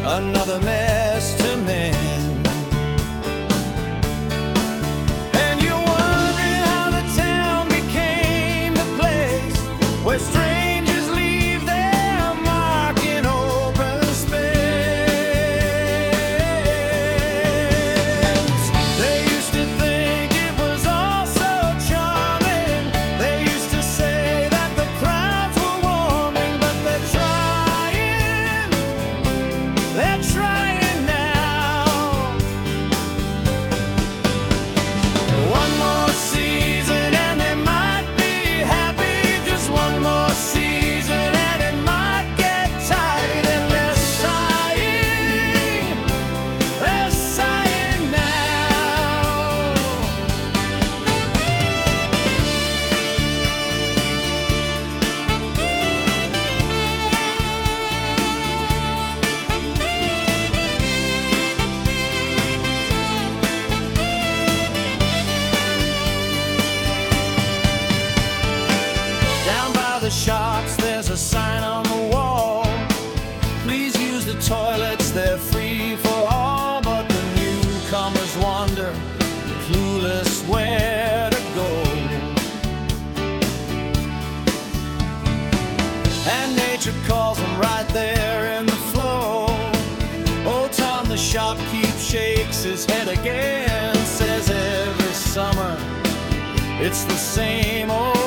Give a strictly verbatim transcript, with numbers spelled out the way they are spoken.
another mess to mend. And you're wondering how the town became the place where strangers leave their mark in open space. They used to think it was all so charming. They used to say that the crowds were warming, but they're trying, they're trying now. One more season and they might be happy. Just one more season and it might get tight. And they're sighing, they're sighing now. Down by the shops there's a sign on the wall. Please use the toilets, they're free for all. But the newcomers wonder, clueless where to go. And nature calls them right there in the flow. Old Tom the shopkeep shakes his head again, says every summer it's the same old